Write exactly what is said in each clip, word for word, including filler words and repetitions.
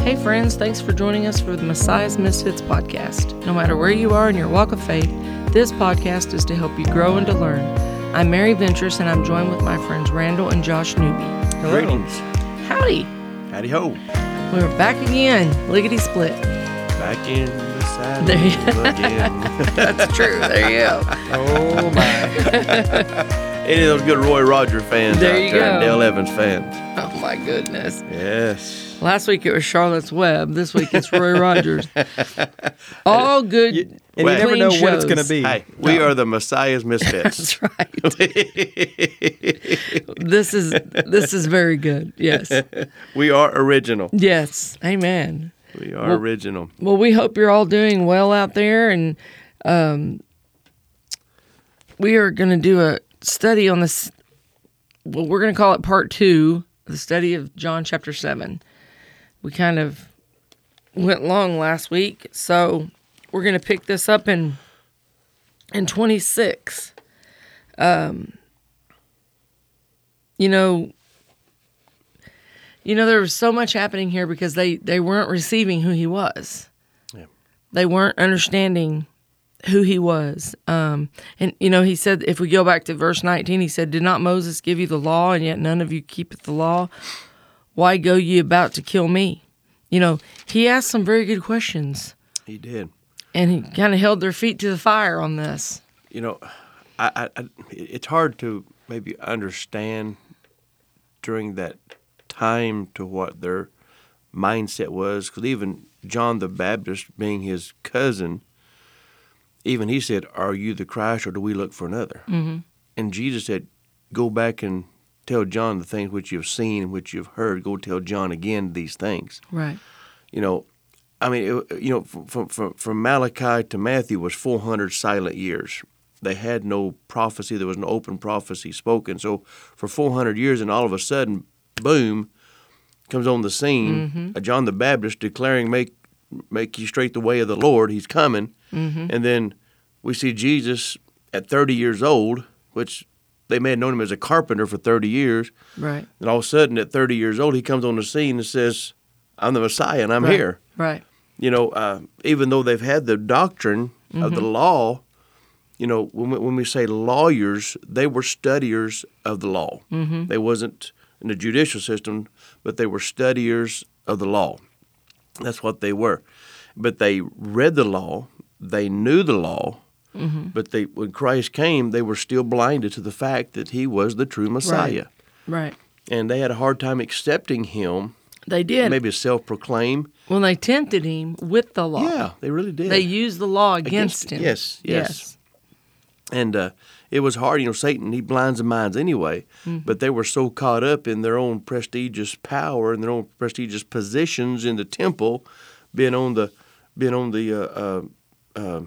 Hey friends, thanks for joining us for the Messiah's Misfits podcast. No matter where you are in your walk of faith, this podcast is to help you grow and to learn. I'm Mary Ventress, and I'm joined with my friends Randall and Josh Newby. Hello. Greetings. Howdy. Howdy ho. We're back again, lickety split. Back in the saddle There you- again. That's true. There you go. Oh my. Any of those good Roy Rogers fans There out you there, go. and Dale Evans fans. Oh my goodness. Yes. Last week it was Charlotte's Web. This week it's Roy Rogers. All good. You, and you never clean know shows. what it's going to be. Hey, we are the Messiah's Misfits. That's right. This is this is very good. Yes. We are original. Yes. Amen. We are Well- original. Well, we hope you're all doing well out there, and um, we are going to do a study on this. Well, we're going to call it part two, the study of John chapter seven. We kind of went long last week, so we're going to pick this up in in twenty-six. Um, you know, you know, there was so much happening here because they, they weren't receiving who he was. Yeah. They weren't understanding who he was. Um, and, you know, he said, if we go back to verse nineteen, he said, "Did not Moses give you the law, and yet none of you keepeth the law? Why go ye about to kill me?" You know, he asked some very good questions, He did. and he kind of held their feet to the fire on this. You know, I, I, I, it's hard to maybe understand during that time to what their mindset was, because even John the Baptist, being his cousin, even he said, "Are you the Christ, or do we look for another?" Mm-hmm. And Jesus said, "Go back and tell John the things which you've seen and which you've heard. Go tell John again these things." Right. You know, I mean, it, you know, from, from from Malachi to Matthew was four hundred silent years. They had no prophecy. There was no open prophecy spoken. So for four hundred years, and all of a sudden, boom, comes on the scene, Mm-hmm. uh, John the Baptist declaring, make make ye straight the way of the Lord. He's coming. Mm-hmm. And then we see Jesus at thirty years old, which they may have known him as a carpenter for thirty years. Right. And all of a sudden, at thirty years old, he comes on the scene and says, "I'm the Messiah, and I'm Right. here." Right. You know, uh, even though they've had the doctrine of the law, you know, when we, when we say lawyers, they were studiers of the law. Mm-hmm. They wasn't in the judicial system, but they were studiers of the law. That's what they were. But they read the law, they knew the law, Mm-hmm. but they when Christ came, they were still blinded to the fact that he was the true Messiah. Right. And they had a hard time accepting him, They did. maybe self-proclaimed. When they tempted him with the law. Yeah, they really did. They used the law against, Against- him. yes, yes. And uh, it was hard. You know, Satan, he blinds the minds anyway. Mm-hmm. But they were so caught up in their own prestigious power and their own prestigious positions in the temple, being on the, being on the, uh, uh, uh,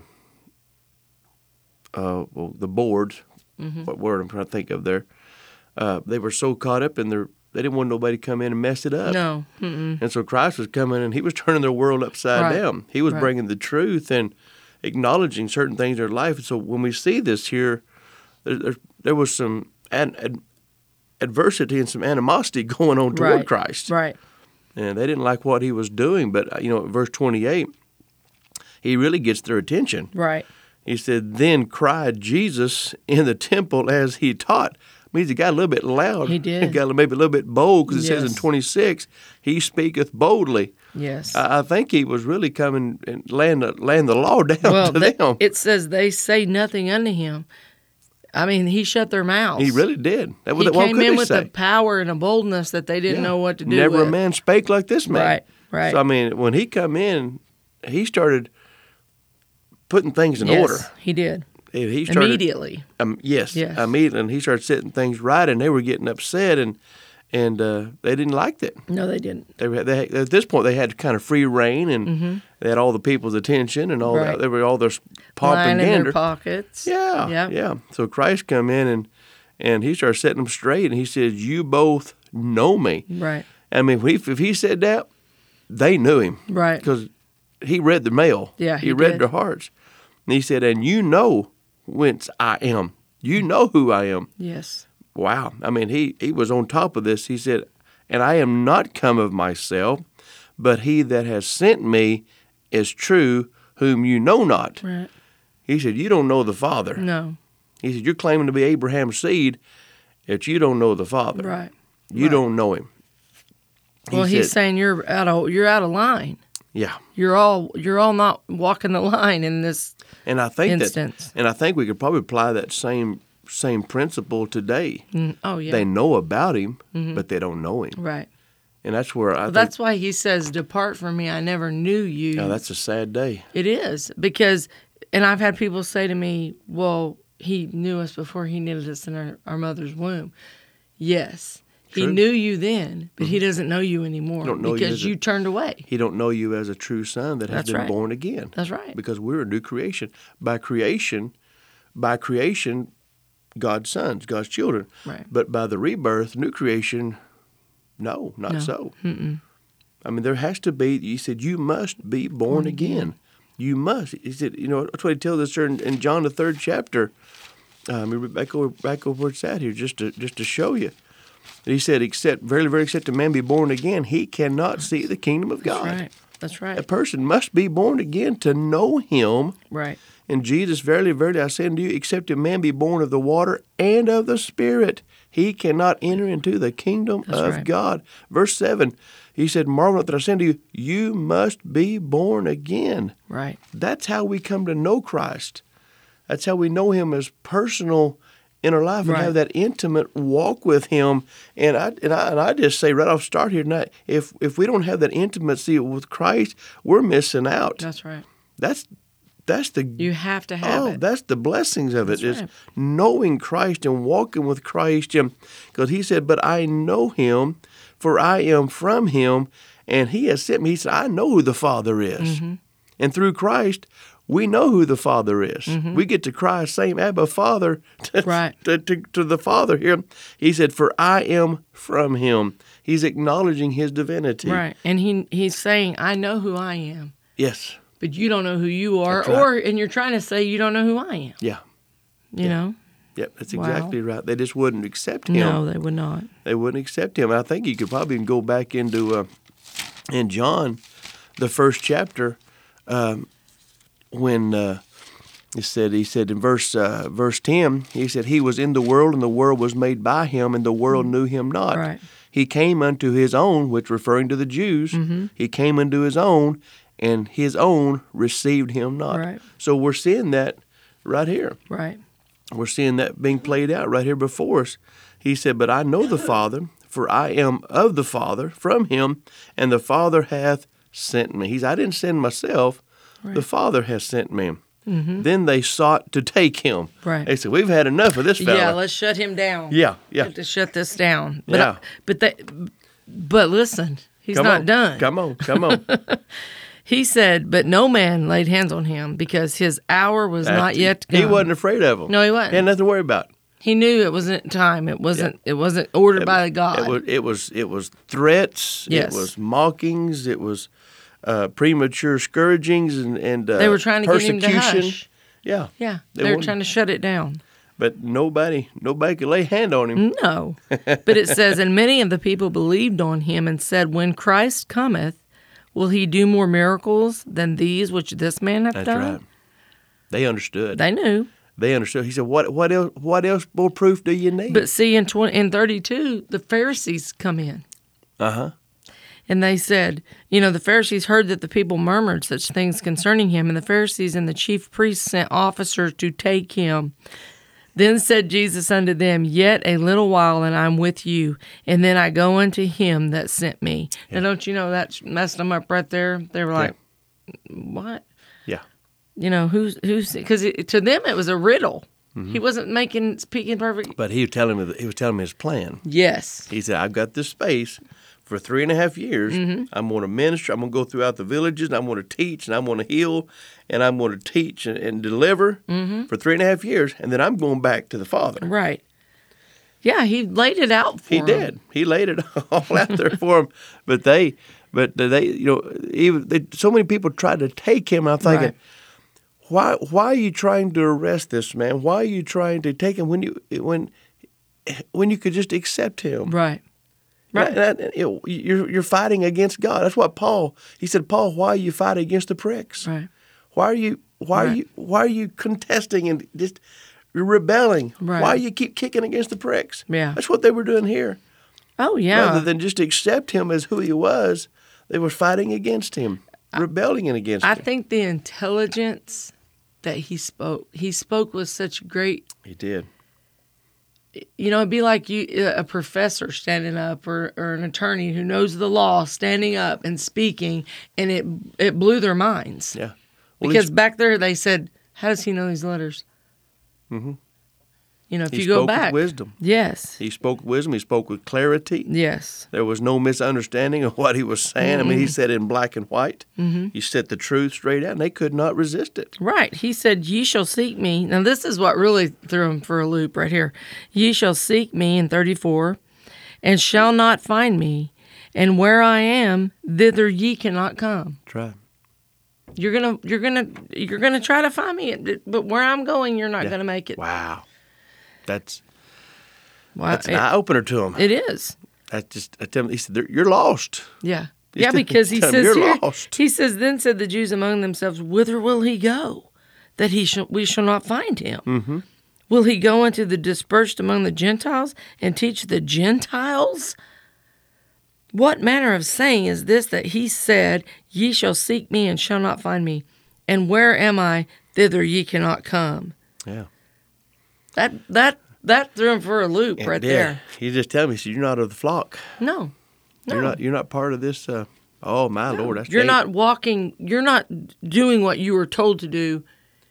uh, well, the board. Mm-hmm. What word I'm trying to think of there? Uh, they were so caught up in their. They didn't want nobody to come in and mess it up. No. Mm-mm. And so Christ was coming, and he was turning their world upside Right. down. He was Right. bringing the truth and acknowledging certain things in their life. And so when we see this here, there, there, there was some ad, ad, adversity and some animosity going on toward Right. Christ. Right. And they didn't like what he was doing. But, uh, you know, verse twenty-eight, he really gets their attention. Right. He said, "Then cried Jesus in the temple as he taught." Means he got a little bit loud. He did. He got maybe a little bit bold, because it says in Yes. twenty-six, he speaketh boldly. Yes. I, I think he was really coming and laying the, laying the law down well, to they- them. it says they say nothing unto him. I mean, he shut their mouths. He really did. That, He what, what came could in they with say? a power and a boldness that they didn't Yeah. know what to do Never with. a man spake like this man. Right, right. So, I mean, when he come in, he started putting things in yes, order. he did. He he started, Immediately. Um, yes, Yes. immediately. And he started setting things right, and they were getting upset, and and uh, they didn't like that. No, they didn't. They, were, they at this point they had kind of free reign, and Mm-hmm. they had all the people's attention, and all Right. that. They were all their Lying in propaganda. their pockets. Yeah, Yeah. yeah. So Christ come in and and he started setting them straight, and he says, "You both know me." Right. I mean, if he, if he said that, they knew him, Right. Because he read the mail. Yeah, he, he read did. their hearts. And he said, "And you know whence I am. You know who I am." Yes. Wow. I mean, he he was on top of this. He said, "And I am not come of myself, but he that has sent me is true, whom you know not. Right. He said, you don't know the Father. No. He said, you're claiming to be Abraham's seed, yet you don't know the Father. Right. You right. don't know him. He well, he's said, saying you're out of you're out of line. Yeah. You're all you're all not walking the line in this and I think instance. That, and I think we could probably apply that same same principle today. Mm, oh yeah. They know about him, mm-hmm. but they don't know him. Right. And that's where I well, think, that's why he says, "Depart from me, I never knew you." Yeah, that's a sad day. It is, because, and I've had people say to me, "Well, he knew us before he knitted us in our, our mother's womb." Yes, True. he knew you then, but mm-hmm. he doesn't know you anymore don't know because you, you a, turned away. He don't know you as a true son that has that's been right. born again. That's right. Because we're a new creation. By creation, by creation, God's sons, God's children. Right. But by the rebirth, new creation, no, not no. so. Mm-mm. I mean, there has to be, he said, you must be born, born again. again. You must. He said, you know, that's what he tells us in, in John, the third chapter. Um, back over, back over where it's at here, just to, just to show you. He said, except, very, very, except a man be born again, he cannot see the kingdom of God. That's right. That's right. A person must be born again to know him. Right. And Jesus, verily, verily, I say unto you, except a man be born of the water and of the Spirit, he cannot enter into the kingdom That's of right. God. Verse seven, he said, marvel not that I say unto you, you must be born again. Right. That's how we come to know Christ. That's how we know him as personal in our life and right. have that intimate walk with him. And I and I and I just say right off start here tonight, if if we don't have that intimacy with Christ, we're missing out. That's right. That's that's the you have to have oh, it. that's the blessings of that's it, is right. knowing Christ and walking with Christ. Because he said, but I know him, for I am from him, and he has sent me. He said, I know who the Father is. Mm-hmm. And through Christ, we know who the Father is. Mm-hmm. We get to cry, same Abba, Father, to, right. to, to, to the Father here. He said, for I am from him. He's acknowledging his divinity. Right. And he he's saying, I know who I am. Yes. But you don't know who you are, That's right. or and you're trying to say you don't know who I am. Yeah. You yeah. know? Yep, that's wow. exactly right. They just wouldn't accept him. No, they would not. They wouldn't accept him. I think you could probably go back into, uh, in John, the first chapter, um, when uh, he said, he said in verse uh, verse ten, he said, he was in the world, and the world was made by him, and the world knew him not. Right. He came unto his own, which referring to the Jews, mm-hmm. he came unto his own, and his own received him not. Right. So we're seeing that right here. Right. We're seeing that being played out right here before us. He said, but I know the Father, for I am of the Father, from him, and the Father hath sent me. He said, I didn't send myself. Right. The Father has sent me. Mm-hmm. Then they sought to take him. Right. They said, we've had enough of this fella. Yeah, let's shut him down. Yeah, yeah. We have to shut this down. But yeah. I, but they, but listen, he's come not on. done. Come on, come on. He said, but no man laid hands on him because his hour was After, not yet come. He wasn't afraid of them. No, he wasn't. He had nothing to worry about. He knew it wasn't time. It wasn't. Yeah. It wasn't ordered it, by the God. It was. It was. It was threats. Yes. It was mockings. It was uh, premature scourgings and and uh, they were trying to persecution. get him to hush. Yeah. Yeah. They, they were trying to shut it down. But nobody, nobody could lay hand on him. No. But it says, and many of the people believed on him and said, when Christ cometh, will he do more miracles than these which this man hath That's done? Right. They understood. They knew. They understood. He said, "What? What else? What else more proof do you need?" But see, in twenty, in thirty-two, the Pharisees come in. Uh huh. And they said, you know, the Pharisees heard that the people murmured such things concerning him, and the Pharisees and the chief priests sent officers to take him. Then said Jesus unto them, yet a little while, and I'm with you, and then I go unto him that sent me. Yeah. Now, don't you know that messed them up right there? They were like, yeah. What? Yeah. You know, who's, who's, because to them it was a riddle. Mm-hmm. He wasn't making, speaking perfect. But he was telling me, he was telling me his plan. Yes. He said, I've got this space for three and a half years. Mm-hmm. I'm going to minister. I'm going to go throughout the villages, and I'm going to teach, and I'm going to heal, and I'm going to teach and, and deliver mm-hmm. for three and a half years, and then I'm going back to the Father. Right. Yeah, he laid it out for he him. He did. He laid it all out there for him. But they, but they, you know, even they, so many people tried to take him. I'm thinking, right. why, why are you trying to arrest this man? Why are you trying to take him when you when when you could just accept him? Right. Right. And that- and, you know, you're, you're fighting against God. That's what Paul, he said, Paul, why are you fighting against the pricks? Right. Why are you, why are Right. you, why are you contesting and just rebelling? Right. Why do you keep kicking against the pricks? Yeah. That's what they were doing here. Oh, yeah. Rather than just accept him as who he was, they were fighting against him, rebelling against I him. think the intelligence that he spoke, he spoke with such great, He did. you know, it'd be like you, a professor standing up or, or an attorney who knows the law standing up and speaking, and it it blew their minds. Yeah. Well, Because he's- back there they said, how does he know these letters? Mhm. You know, if he you spoke go back. with wisdom. Yes. He spoke with wisdom. He spoke with clarity. Yes. There was no misunderstanding of what he was saying. I mean, he said in black and white. Mm-hmm. He set the truth straight out, and they could not resist it. Right. He said, ye shall seek me. Now, this is what really threw him for a loop right here. Ye shall seek me in thirty-four, and shall not find me. And where I am, thither ye cannot come. Try. You're gonna, you're gonna, you're gonna try to find me, but where I'm going, you're not Yeah. gonna make it. Wow. That's Wow. that's an It- eye opener to him. it is. That's just I tell him. He said, "They're- "You're lost." Yeah. He's Yeah, telling- because he telling him, says "You're here, lost." he says, then said the Jews among themselves, whither will he go, that he shall, we shall not find him? Mm-hmm. Will he go into the dispersed among the Gentiles and teach the Gentiles? What manner of saying is this that he said, ye shall seek me and shall not find me, and where am I, thither ye cannot come? Yeah. That that that threw him for a loop And right yeah, there. He just tell me, he said, "You're not of the flock. No, no. You're not. You're not part of this." Uh, oh my Lord, that's You're dang- not walking, you're not doing what you were told to do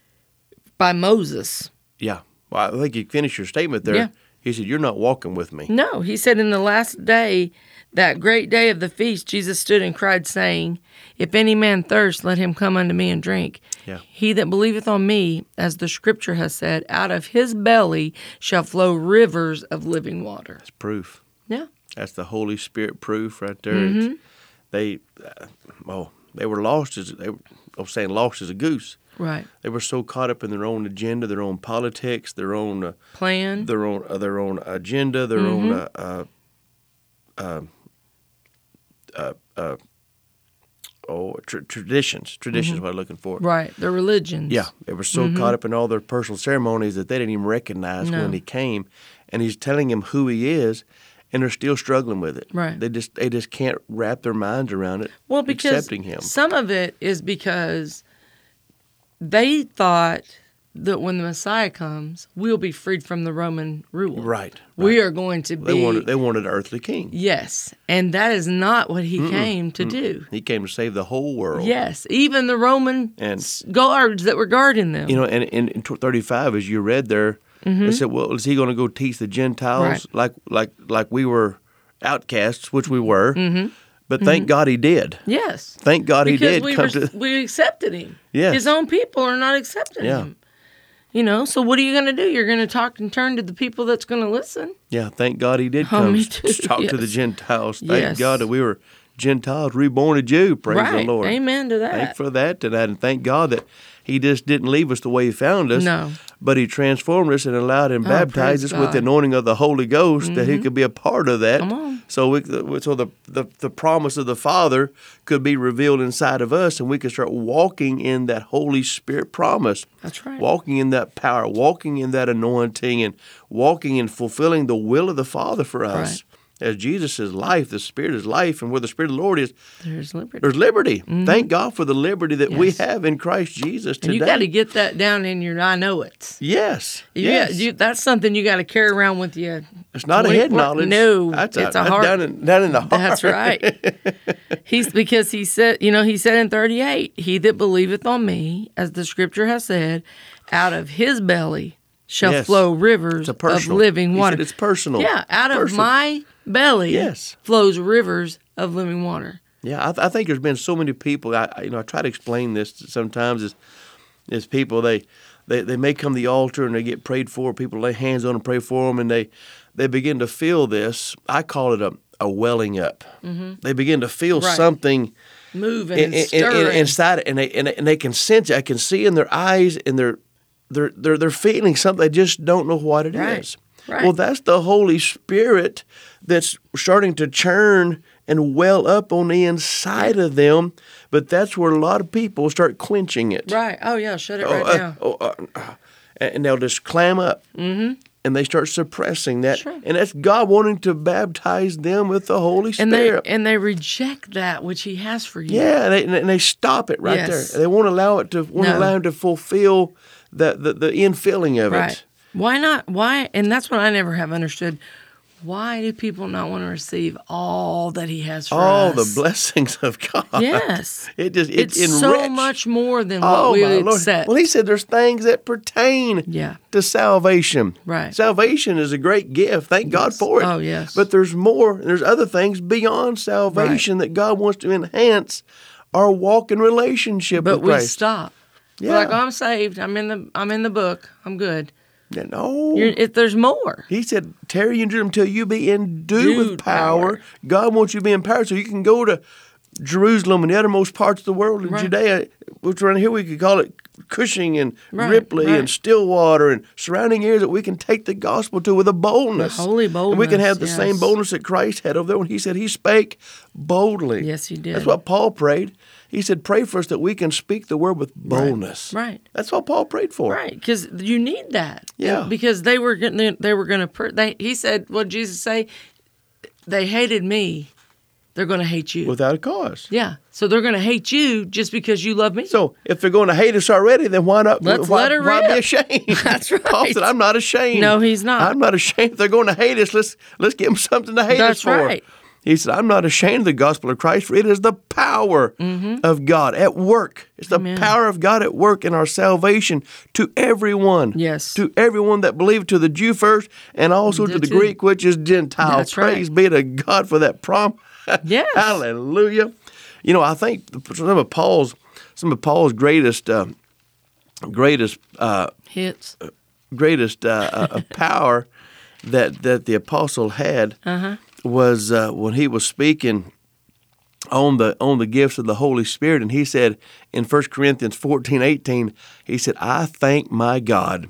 by Moses. Yeah. Well, I think you finished your statement there. Yeah. He said, "You're not walking with me." No, he said, in the last day, that great day of the feast, Jesus stood and cried, saying, if any man thirst, let him come unto me and drink. Yeah. He that believeth on me, as the scripture has said, out of his belly shall flow rivers of living water. That's proof. Yeah. That's the Holy Spirit proof right there. Mm-hmm. It's- They, uh, oh, they were lost as they were. I was saying lost as a goose. Right. They were so caught up in their own agenda, their own politics, their own uh, Plan. their own uh, their own agenda, their Mm-hmm. own uh, uh, uh, uh, uh, oh tra- traditions. Traditions is what I'm looking for. Right. The religions. Yeah, they were so caught up in all their personal ceremonies that they didn't even recognize No. when he came, and he's telling them who he is, and they're still struggling with it. Right. They just they just can't wrap their minds around it. Well, because accepting him. some of it is because they thought that when the Messiah comes, we'll be freed from the Roman rule. Right. We right. are going to be. They wanted they wanted an earthly king. Yes. And that is not what he came to do. He came to save the whole world. Yes. Even the Roman And- s- guards that were guarding them. You know, and in, in thirty-five, as you read there, they said, "Well, is he going to go teach the Gentiles Mm-hmm. Right. like like like we were outcasts, which we were?" Mm-hmm. But thank God he did. yes. Thank God he Because did we, come were, to. we accepted him. Yes. His own people are not accepting Yeah. him. You know, so what are you going to do? You're going to talk and turn to the people that's going to listen? Yeah, thank God he did Oh, come me s- too, talk to the yes. Gentiles. Thank Yes. God that we were Gentiles, reborn a Jew. Praise right. the Lord. Amen to that. Thank for that and that, and thank God that He just didn't leave us the way He found us. No. But He transformed us and allowed and Oh, baptized us praise with the God. anointing of the Holy Ghost, that He could be a part of that. Come on. So we, so the, the the promise of the Father could be revealed inside of us, and we could start walking in that Holy Spirit promise. That's right. Walking in that power, walking in that anointing, and walking in fulfilling the will of the Father for us. Right. As Jesus is life, the Spirit is life, and where the Spirit of the Lord is, There's liberty. there's liberty. Thank God for the liberty that we Yes. have in Christ Jesus And today. you got to get that down in your I know it. yes, You yes. got- you, that's something you got to carry around with you. It's not a head twenty-four knowledge. No, that's it's a that's heart. down in, down in the heart. That's right. He's because he said, you know, he said in thirty-eight, he that believeth on me, as the scripture has said, out of his belly shall Yes. flow rivers It's a of personal. living He water. said it's personal. Yeah, out of Personal. my belly Yes. flows rivers of living water. Yeah, I, th- I think there's been so many people. I, I you know I try to explain this sometimes as as people they, they they may come to the altar and they get prayed for. People lay hands on them, pray for them, and they they begin to feel this. I call it a, a welling up. Mm-hmm. They begin to feel Right. something Moving in, and in, in, stirring. inside it, and they and they, and they can sense it. I can see in their eyes and their they're they're they're feeling something. They just don't know what it is. Right. Right. Well, that's the Holy Spirit that's starting to churn and well up on the inside of them. But that's where a lot of people start quenching it. Right. Oh, yeah. Shut it Oh, right uh, now. oh, uh, uh, and they'll just clam up. Mm-hmm. And they start suppressing that. Sure. And that's God wanting to baptize them with the Holy And they Spirit. and they reject that which He has for you. Yeah, and they, and they stop it right Yes. there. They won't allow it to won't No. allow Him to fulfill the, the, the infilling of Right. it. Why not? Why? And that's what I never have understood. Why do people not want to receive all that He has for All us? the blessings of God. Yes. It just it It's enriched. so much more than what Oh we my Lord! accept. Well, He said there's things that pertain Yeah. to salvation. Right. Salvation is a great gift. Thank God for it. Oh, yes. But there's more. There's other things beyond salvation that God wants to enhance our walk in relationship But with we Christ. stop. We're Yeah. like, oh, I'm saved. I'm in the I'm in the book. I'm good. Yeah, no. You're, if there's more. He said, tarry in Jerusalem until you be endued Dude with power. power. God wants you to be empowered so you can go to Jerusalem and the uttermost parts of the world in Right. Judea, which around here we could call it Cushing and Right, Ripley right. and Stillwater and surrounding areas that we can take the gospel to with a boldness. The holy And we can boldness, have the yes. same boldness that Christ had over there when he said he spake boldly. Yes, He did. That's what Paul prayed. He said, pray for us that we can speak the word with boldness. Right. That's what Paul prayed for. Right, because you need that. Yeah. Because they were getting, they were going to. Per- they He said, "What did Jesus say? They hated me. They're going to hate you." Without a cause. Yeah. So they're going to hate you just because you love me. So if they're going to hate us already, then why not? Let's why, let her why be rip. ashamed? That's right. Paul said, "I'm not ashamed." No, he's not. I'm not ashamed. If they're going to hate us, let's let's give them something to hate That's us for. right. He said, "I'm not ashamed of the gospel of Christ, for it is the power of God at work. It's the Mm-hmm. Amen. power of God at work in our salvation to everyone. Yes. to everyone that believed, to the Jew first, and also to To- the to- Greek, which is Gentile. That's right. Praise be to God for that prom. Yes. Hallelujah. You know, I think some of Paul's some of Paul's greatest uh, greatest uh, Hits. greatest uh, uh, power that that the apostle had Uh-huh. was uh, when he was speaking on the on the gifts of the Holy Spirit, and he said in First Corinthians fourteen eighteen, he said, "I thank my God,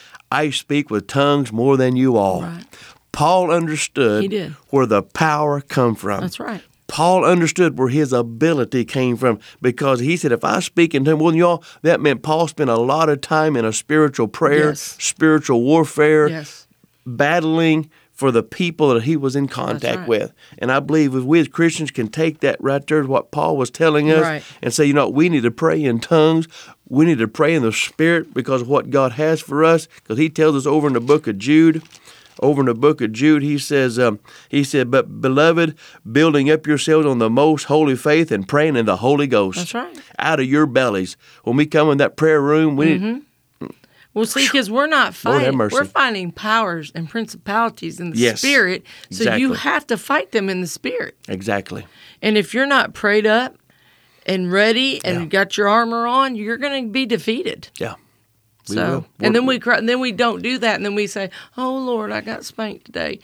I speak with tongues more than you all." Right. Paul understood He did. where the power come from. That's right. Paul understood where his ability came from because he said, if I speak in tongues more than y'all, that meant Paul spent a lot of time in a spiritual prayer, Yes. spiritual warfare, Yes. battling for the people that he was in contact right. with. And I believe if we as Christians can take that right there, what Paul was telling us, Right. and say, you know, we need to pray in tongues. We need to pray in the Spirit because of what God has for us. Because he tells us over in the book of Jude, over in the book of Jude, he says, um, he said, but beloved, building up yourselves on the most holy faith and praying in the Holy Ghost. That's right. Out of your bellies. When we come in that prayer room, we Mm-hmm. need, Well, see, because we're not Lord have fighting. mercy. We're fighting powers and principalities in the Yes, spirit. So you exactly. have to fight them in the spirit. exactly. And if you're not prayed up and ready and Yeah. got your armor on, you're going to be defeated. Yeah. We So, will. and then We're- we cry, and then we don't do that, and then we say, "Oh Lord, I got spanked today,"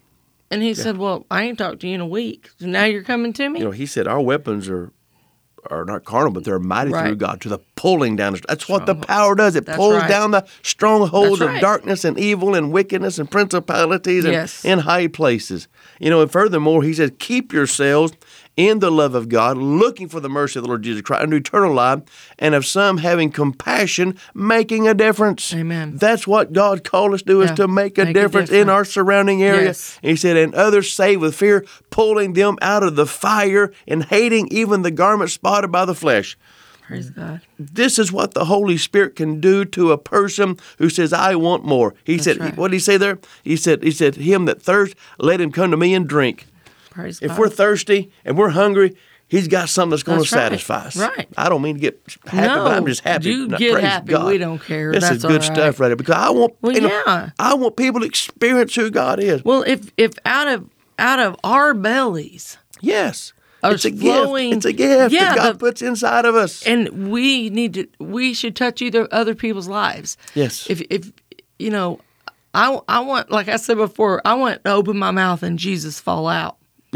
and He said, "Well, I ain't talked to you in a week, so now you're coming to me." You know, he said our weapons are are not carnal, but they're mighty through Right. God to the pulling down. That's what the Strongholds. power does. It That's pulls right. down the strongholds That's of right. darkness and evil and wickedness and principalities and Yes. in high places. You know, and furthermore, he says, keep yourselves in the love of God, looking for the mercy of the Lord Jesus Christ and eternal life, and of some having compassion, making a difference. Amen. That's what God called us to do, is Yeah. to make a Make a difference in difference. our surrounding area. Yes. And he said, and others save with fear, pulling them out of the fire and hating even the garment spotted by the flesh. Praise God. This is what the Holy Spirit can do to a person who says, I want more. He That's said, right. what did he say there? He said, he said, him that thirsts, let him come to me and drink. Praise If God. we're thirsty and we're hungry, he's got something that's going That's to right. satisfy us. Right. I don't mean to get happy, No, but I'm just happy. you Now, get praise happy. God. We don't care. This That's is good all right. stuff right here because I want, Well, you know, yeah. I want people to experience who God is. Well, if if out of out of our bellies, Yes. Are It's a flowing- gift. It's a gift Yeah, that God the- puts inside of us. and we need to, we should touch either other people's lives. Yes. If if you know, I I want, like I said before, I want to open my mouth and Jesus fall out.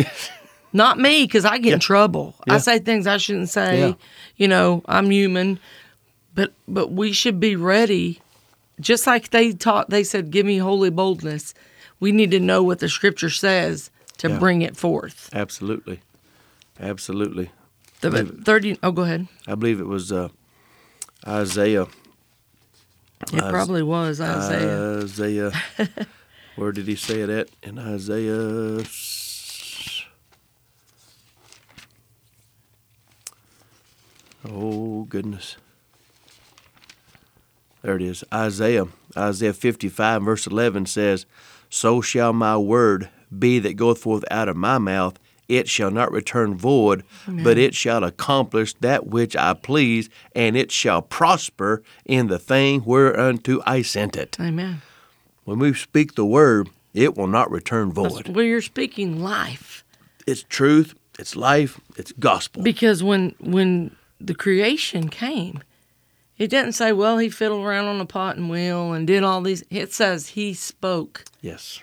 Not me, because I get in trouble. Yeah. I say things I shouldn't say. Yeah. You know, I'm human, but but we should be ready just like they taught, they said, give me holy boldness. We need to know what the scripture says to Yeah. bring it forth. Absolutely. Absolutely. The believe it. thirty, oh, go ahead. I believe it was uh, Isaiah. It Is- probably was Isaiah. Isaiah. Where did he say it at? In Isaiah. Oh, goodness. There it is. Isaiah. Isaiah fifty-five, verse eleven says, So shall my word be that goeth forth out of my mouth. It shall not return void, but it shall accomplish that which I please, and it shall prosper in the thing whereunto I sent it. Amen. When we speak the word, it will not return That's void. where you're speaking life. It's truth, it's life, it's gospel. Because when when the creation came, it didn't say, well, he fiddled around on a pot and wheel and did all these. It says he spoke. Yes.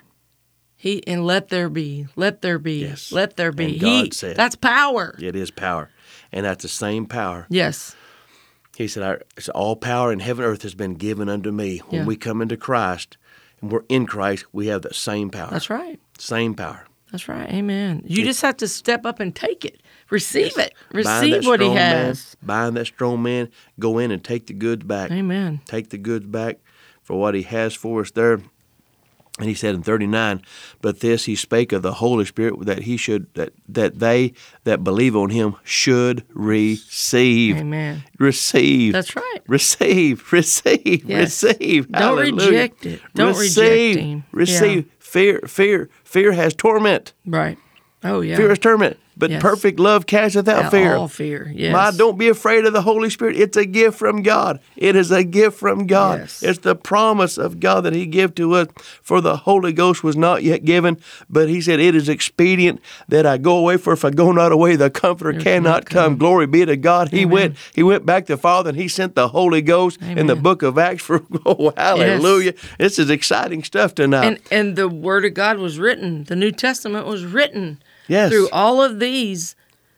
He and let there be, let there be, Yes. let there be. And God he, said. That's power. It is power. And that's the same power. Yes. He said, Our, it's all power in heaven and earth has been given unto me. When Yeah. we come into Christ and we're in Christ, we have that same power. That's right. Same power. That's right. Amen. You It- just have to step up and take it. Receive it. Bind that Receive what he strong man, has. bind that strong man, go in and take the goods back. Amen. Take the goods back for what he has for us there. And he said in thirty-nine, but this he spake of the Holy Spirit that he should that that they that believe on him should receive. Amen. Receive. That's right. Receive. Receive. Yes. Receive. Don't Hallelujah. reject it. Don't receive, reject him. Receive. Yeah. Fear, fear, fear has torment. Right. Oh, yeah. Fear has torment. But Yes. perfect love casteth out Yeah, fear. all fear. Yes. My, don't be afraid of the Holy Spirit. It's a gift from God. It is a gift from God. Yes. It's the promise of God that he gave to us. For the Holy Ghost was not yet given, but he said, it is expedient that I go away, for if I go not away, the Comforter There's cannot not come. come. Glory be to God. He Amen. went He went back to Father, and he sent the Holy Ghost in the Amen. book of Acts. For oh, hallelujah. This is exciting stuff tonight. And and the Word of God was written. The New Testament was written Yes. through all of these,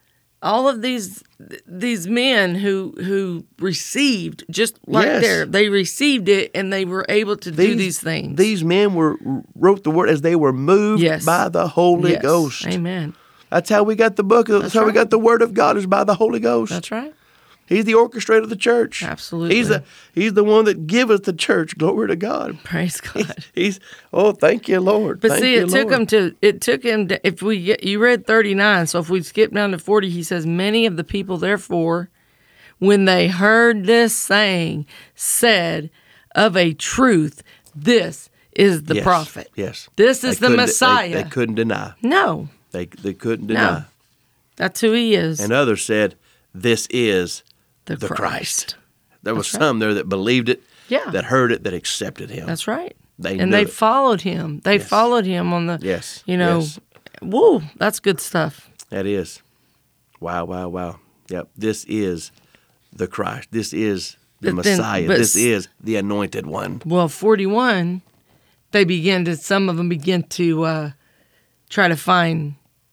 all of these these men who who received just like Yes. there. They received it and they were able to do these things. These men were wrote the word as they were moved Yes. by the Holy Yes. Ghost. Amen. That's how we got the book. That's, That's how we right. got the Word of God, is by the Holy Ghost. That's right. He's the orchestrator of the church. Absolutely. He's the He's the one that giveth the church. Glory to God. Praise God. He's oh, thank you, Lord. But Thank see, you, it took Lord. him to. It took him to. If we get, you read thirty-nine, so if we skip down to forty, he says, "Many of the people, therefore, when they heard this saying, said, of a truth, this is the Yes, prophet. Yes. This They is the couldn't- they- Messiah." They, couldn't deny. No, They they couldn't No. deny. that's who he is. And others said, "This is the, the Christ. Christ." There was That's right. some there that believed it, Yeah. that heard it, that accepted him. That's right. They and knew they it. followed him. They Yes. followed him on the. Yes, You know. yes. Woo, that's good stuff. That is. Wow, wow, wow. Yep. This is the Christ. This is the But then- Messiah. but This s- is the anointed one. Well, forty-one, they begin to, some of them begin to uh, try to find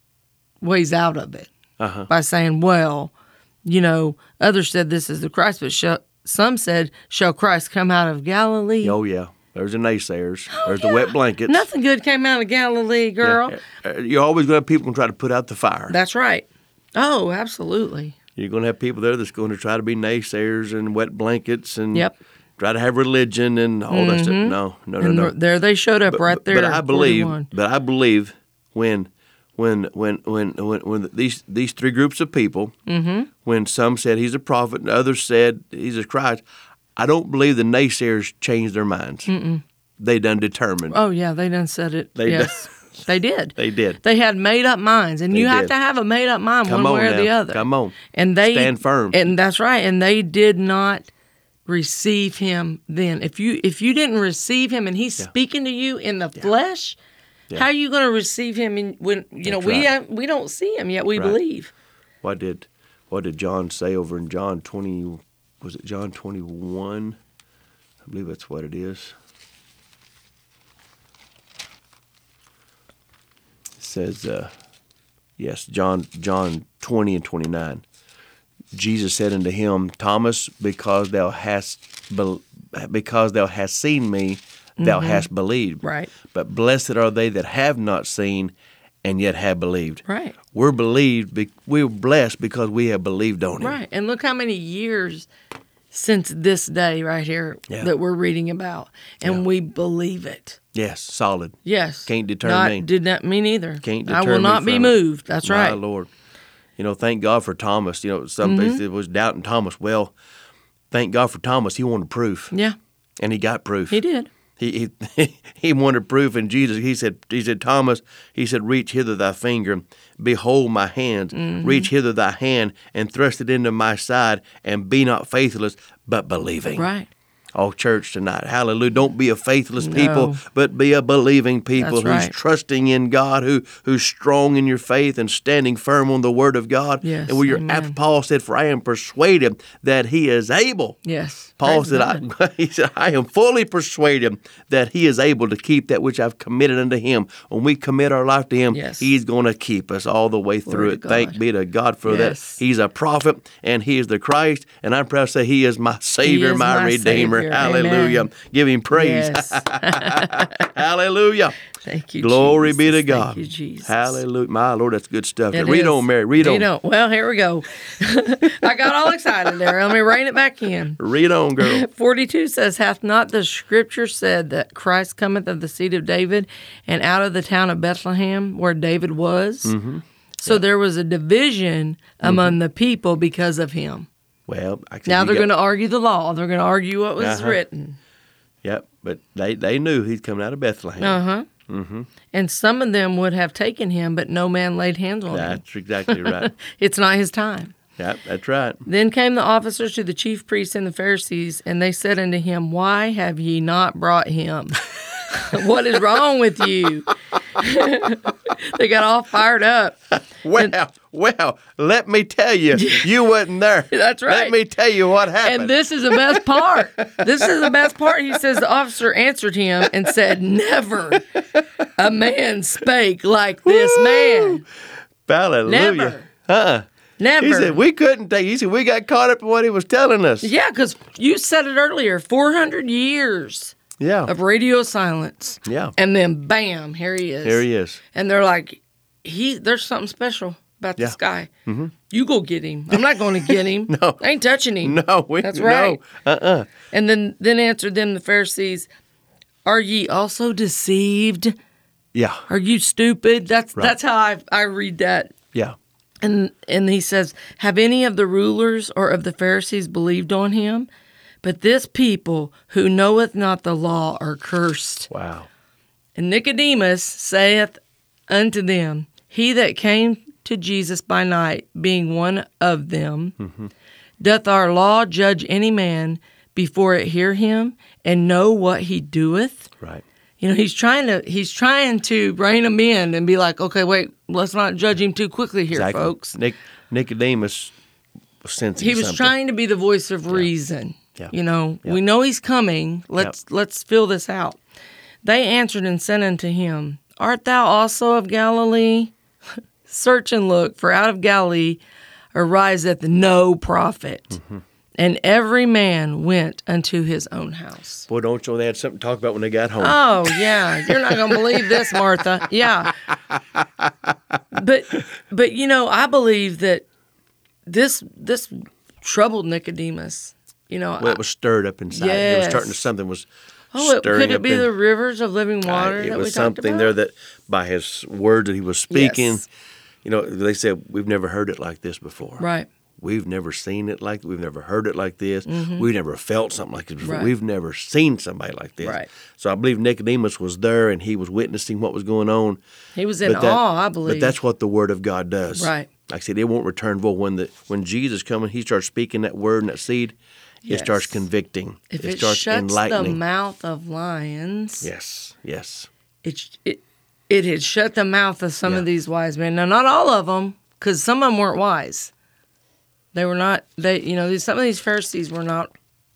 ways out of it Uh-huh. by saying, well, you know, others said this is the Christ, but shall, some said, shall Christ come out of Galilee? Oh, yeah. There's the naysayers. There's the wet blankets. Nothing good came out of Galilee, girl. Uh, You're always going to have people who try to put out the fire. That's right. Oh, absolutely. You're going to have people there that's going to try to be naysayers and wet blankets and Yep. try to have religion and all that stuff. No, no, no, And no. there they showed up right there. But I believe, forty-one. but I believe when, when, when, when, when, when these these three groups of people, Mm-hmm. when some said he's a prophet and others said he's a Christ, I don't believe the naysayers changed their minds. Mm-mm. They done determined. Oh, yeah, they done said it. They yes, they did. They did. They had made up minds, and They you have did. to have a made up mind Come one on way or the now. other. Come on. And they Stand firm. And that's right. And they did not receive him then. If you if you didn't receive him, and he's speaking to you in the flesh, how are you going to receive him in, when you know That's we right. have, we don't see him yet? We Right. believe. What did what did John say over in John twenty? Was it John twenty-one? I believe that's what it is. It says, uh, yes, John John twenty and twenty-nine. Jesus said unto him, Thomas, because thou hast be- because thou hast seen me, thou mm-hmm. hast believed. Right. But blessed are they that have not seen and yet have believed. Right. We're believed. We're blessed because we have believed on Him. Right. And look how many years since this day right here yeah. that we're reading about, and yeah. we believe it. Yes, solid. Yes. Can't deter not, me. Did not me neither. Can't deter I will me not be from moved. That's My right. Lord. You know, thank God for Thomas. You know, some mm-hmm. people was doubting Thomas. Well, thank God for Thomas. He wanted proof. Yeah. And he got proof. He did. He he he wanted proof in Jesus. He said, he said, Thomas, he said, reach hither thy finger, behold my hands, mm-hmm. reach hither thy hand, and thrust it into my side, and be not faithless, but believing. Right. Oh, church tonight, hallelujah. Don't be a faithless No. people, but be a believing people That's who's right. trusting in God, who who's strong in your faith and standing firm on the word of God. Yes, and where your amen. Paul said, for I am persuaded that he is able. Yes. Paul Praise said, God. I, he said, I am fully persuaded that he is able to keep that which I've committed unto him. When we commit our life to him, Yes. he's going to keep us all the way through Glory it. to Thank God. be to God for Yes. that. He's a prophet, and he is the Christ, and I'm proud to say he is my Savior, is my, my Redeemer. Savior. Hallelujah. Amen. Give him praise. Yes. Hallelujah. Thank you, Glory Jesus. be to God. Thank you, Jesus. Hallelujah. My Lord, that's good stuff. It Read is. on, Mary. Read on. Read on. Well, here we go. I got all excited there. Let me rein it back in. Read on, girl. forty-two says, hath not the scripture said that Christ cometh of the seed of David and out of the town of Bethlehem where David was? Mm-hmm. So yeah. there was a division among mm-hmm. the people because of him. Well, now they're got... going to argue the law. They're going to argue what was uh-huh. written. Yep, but they, they knew he's coming out of Bethlehem. Uh-huh. Mm-hmm. And some of them would have taken him, but no man laid hands on that's him. That's exactly right. It's not his time. Yep, that's right. Then came the officers to the chief priests and the Pharisees, and they said unto him, why have ye not brought him? What is wrong with you? They got all fired up. Well, and, well, let me tell you, you wasn't there. That's right. Let me tell you what happened. And this is the best part. This is the best part. He says the officer answered him and said, never a man spake like this Woo! Man. Hallelujah. Never. Uh-uh. Never. He said, we couldn't take, he said, we got caught up in what he was telling us. Yeah, because you said it earlier, four hundred years. Yeah. Of radio silence. Yeah. And then bam, here he is. Here he is. And they're like, he there's something special about yeah. this guy. Mm-hmm. You go get him. I'm not going to get him. No. I ain't touching him. No. We, That's right. No. Uh-uh. And then, then answered them the Pharisees, are ye also deceived? Yeah. Are you stupid? That's right. that's how I I read that. Yeah. And and he says, have any of the rulers or of the Pharisees believed on him? But this people who knoweth not the law are cursed. Wow. And Nicodemus saith unto them, he that came to Jesus by night, being one of them, mm-hmm. doth our law judge any man before it hear him and know what he doeth? Right. You know, he's trying to he's trying to rein him in and be like, okay, wait, let's not judge him too quickly here, exactly. folks. Nic- Nicodemus was sensing He was something. trying to be the voice of yeah. reason. Yeah. You know, yeah. we know he's coming. Let's yep. let's fill this out. They answered and said unto him, art thou also of Galilee? Search and look, for out of Galilee ariseth no prophet. Mm-hmm. And every man went unto his own house. Boy, don't you know they had something to talk about when they got home? Oh, yeah. You're not going to believe this, Martha. Yeah. But, but you know, I believe that this this troubled Nicodemus. You know, well, it was stirred up inside. Yes. It was starting to, something was oh, stirring could it up be in, the rivers of living water uh, it that was we talked something about? there that by his word that he was speaking, Yes. you know, they said, we've never heard it like this before. Right. We've never seen it like, we've never heard it like this. Mm-hmm. We've never felt something like this before. Right. We've never seen somebody like this. Right. So I believe Nicodemus was there and he was witnessing what was going on. He was in But that- awe, I believe. But that's what the word of God does. Right. Like I said, it won't return void. When the when Jesus coming, he starts speaking that word and that seed, Yes. it starts convicting. If it it, starts shuts the enlightening. mouth of lions, Yes, yes. it, it, it had shut the mouth of some Yeah. of these wise men. Now, not all of them, because some of them weren't wise. They were not, they, you know, these, some of these Pharisees were not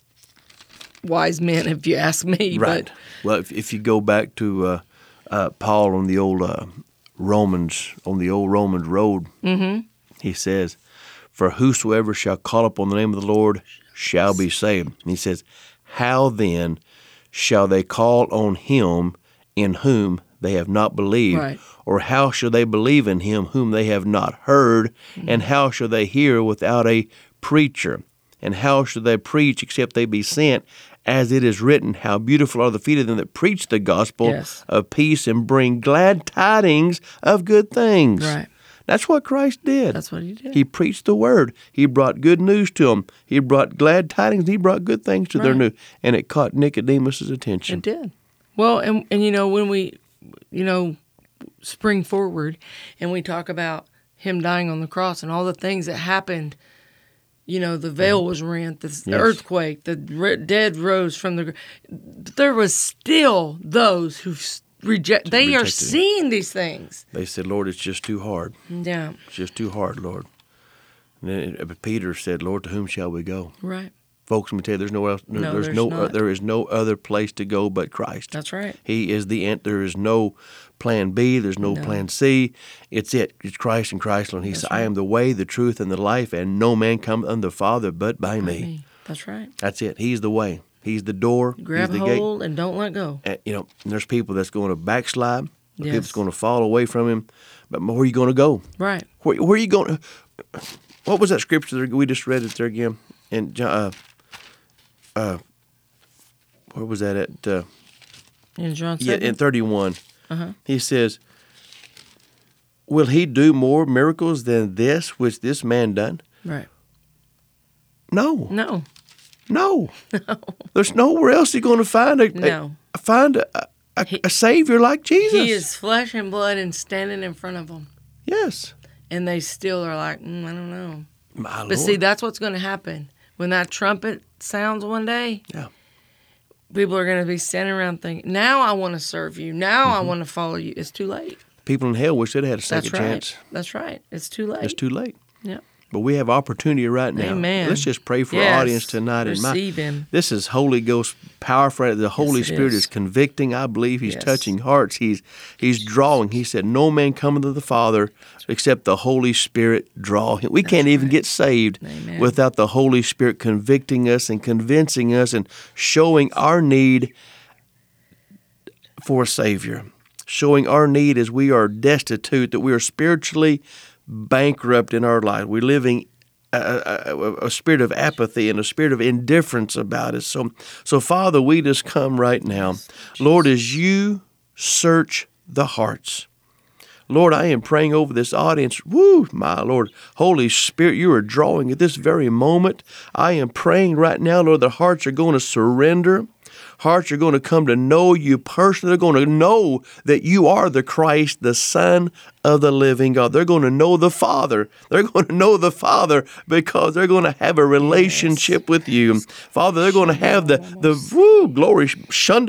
wise men, if you ask me. Right. But, well, if, if you go back to uh, uh, Paul on the old uh, Romans, on the old Romans road, mm-hmm. he says, for whosoever shall call upon the name of the Lord shall be saved. And he says, How then shall they call on him in whom they have not believed? Right. Or how shall they believe in him whom they have not heard? Mm-hmm. And how shall they hear without a preacher? And how shall they preach except they be sent? As it is written, how beautiful are the feet of them that preach the gospel yes. of peace and bring glad tidings of good things. Right. That's what Christ did. That's what he did. He preached the word. He brought good news to them. He brought glad tidings. He brought good things to right. their news. And it caught Nicodemus' attention. It did. Well, and, and you know, when we, you know, spring forward and we talk about him dying on the cross and all the things that happened, you know, the veil was rent, the yes. earthquake, the dead rose from the grave. There was still those who reject. They are seeing him. These things. They said, Lord, it's just too hard. Yeah. It's just too hard, Lord. And then Peter said, Lord, to whom shall we go? Right. Folks, let me tell you, there's no else. No, there's, there's no. not. Uh, there is no other place to go but Christ. That's right. He is the end. There is no plan B. There's no, no. plan C. It's it. It's Christ and Christ alone. He That's said, right. "I am the way, the truth, and the life, and no man cometh unto the Father but by, by me. me." That's right. That's it. He's the way. He's the door. Grab He's the hold gate. And don't let go. And, you know, and there's people that's going to backslide. Yes. People that's going to fall away from him. But where are you going to go? Right. Where, where are you going to? What was that scripture there? We just read it there again. And uh, uh, where was that at? Uh, in John seven? Yeah, in thirty-one. Uh-huh. He says, will he do more miracles than this which this man done? Right. No. No. No. No. There's nowhere else you're going to find a, no. a find a, a, he, a Savior like Jesus. He is flesh and blood and standing in front of them. Yes. And they still are like, mm, I don't know. My but Lord. see, that's what's going to happen. When that trumpet sounds one day, yeah. people are going to be standing around thinking, now I want to serve you. Now mm-hmm. I want to follow you. It's too late. People in hell wish they'd had a second That's right. chance. That's right. It's too late. It's too late. Yeah. But we have opportunity right now. Amen. Let's just pray for yes. our audience tonight. Receive my, him. This is Holy Ghost powerful. The Holy yes, Spirit is. is convicting. I believe He's yes. touching hearts. He's He's drawing. He said, no man cometh to the Father except the Holy Spirit draw him. We That's can't right. even get saved Amen. without the Holy Spirit convicting us and convincing us and showing our need for a Savior. Showing our need as we are destitute, that we are spiritually bankrupt in our life. We're living a, a, a spirit of apathy and a spirit of indifference about us. So, so Father, we just come right now. Lord, as you search the hearts, Lord, I am praying over this audience. Woo, my Lord. Holy Spirit, you are drawing at this very moment. I am praying right now, Lord, the hearts are going to surrender. Hearts are going to come to know you personally. They're going to know that you are the Christ, the Son of the living God. They're going to know the Father. They're going to know the Father because they're going to have a relationship yes. with you. Father, they're going to have the, the woo, glory. Mm,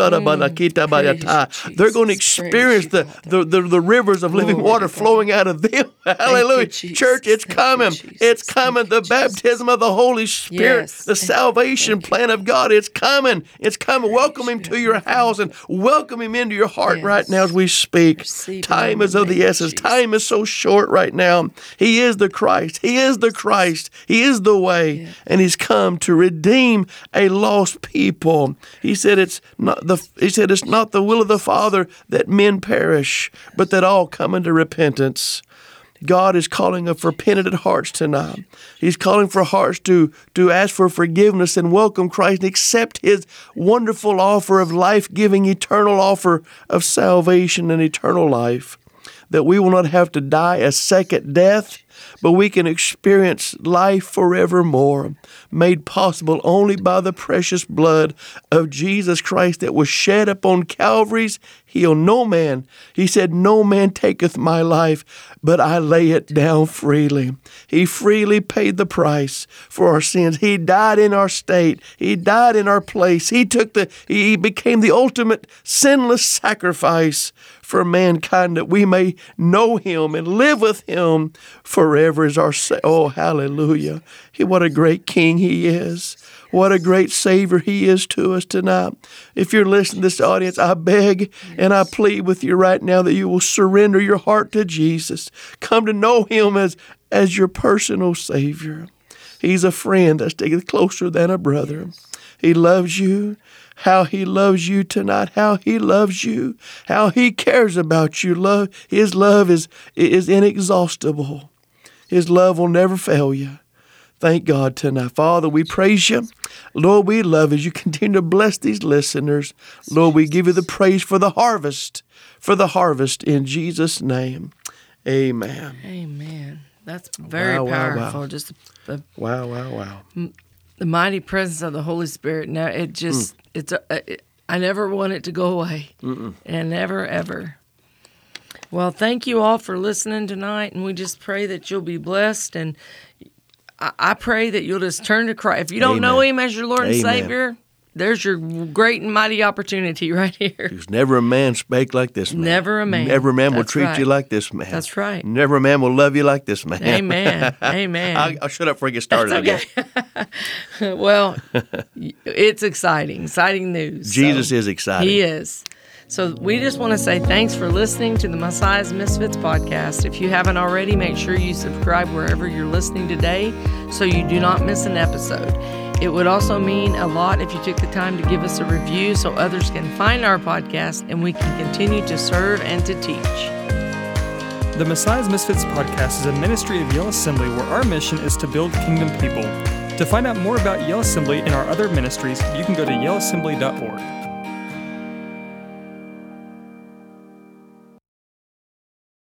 they're going to experience the, the, the, the rivers of living water flowing out of them. Hallelujah. Church, it's coming. It's coming. The baptism of the Holy Spirit, yes. the salvation plan of God. It's coming. It's coming. Welcome him to your house and welcome him into your heart yes. right now as we speak. Receive Time is of the essence. Time is so short right now. He is the Christ. He is the Christ. He is the way. Yeah. And he's come to redeem a lost people. He said it's not the he said it's not the will of the Father that men perish, but that all come into repentance. God is calling for penitent hearts tonight. He's calling for hearts to, to ask for forgiveness and welcome Christ and accept His wonderful offer of life-giving, eternal offer of salvation and eternal life. That we will not have to die a second death, but we can experience life forevermore, made possible only by the precious blood of Jesus Christ that was shed upon Calvary's hill. No man, he said, no man taketh my life, but I lay it down freely. He freely paid the price for our sins. He died in our state. He died in our place. He took the, he became the ultimate sinless sacrifice for mankind that we may know Him and live with Him forever as our Sa- oh, hallelujah. He, what a great King He is. What a great Savior He is to us tonight. If you're listening to this audience, I beg yes. and I plead with you right now that you will surrender your heart to Jesus. Come to know Him as, as your personal Savior. He's a friend that sticketh closer than a brother. Yes. He loves you. How he loves you tonight. How he loves you. How he cares about you. Love. His love is, is inexhaustible. His love will never fail you. Thank God tonight. Father, we praise you. Lord, we love as you continue to bless these listeners. Lord, we give you the praise for the harvest, for the harvest in Jesus' name. Amen. Amen. That's very Wow, wow, powerful. wow. Just the, Wow, wow, wow. the mighty presence of the Holy Spirit. Now, it just, mm. it's, a, it, I never want it to go away. Mm-mm. And never, ever. Well, thank you all for listening tonight, and we just pray that you'll be blessed, and I, I pray that you'll just turn to Christ. If you don't Amen. know Him as your Lord and Amen. Savior, there's your great and mighty opportunity right here. There's never a man spake like this man. Never a man. Never a man That's will treat right. you like this man. That's right. Never a man will love you like this man. Amen. Amen. I'll, I'll shut up before I get started That's okay. again. Well, it's exciting. Exciting news. Jesus so is exciting. He is. So we just want to say thanks for listening to the Messiah's Misfits podcast. If you haven't already, make sure you subscribe wherever you're listening today so you do not miss an episode. It would also mean a lot if you took the time to give us a review so others can find our podcast and we can continue to serve and to teach. The Messiah's Misfits podcast is a ministry of Yale Assembly where our mission is to build kingdom people. To find out more about Yale Assembly and our other ministries, you can go to yale assembly dot org.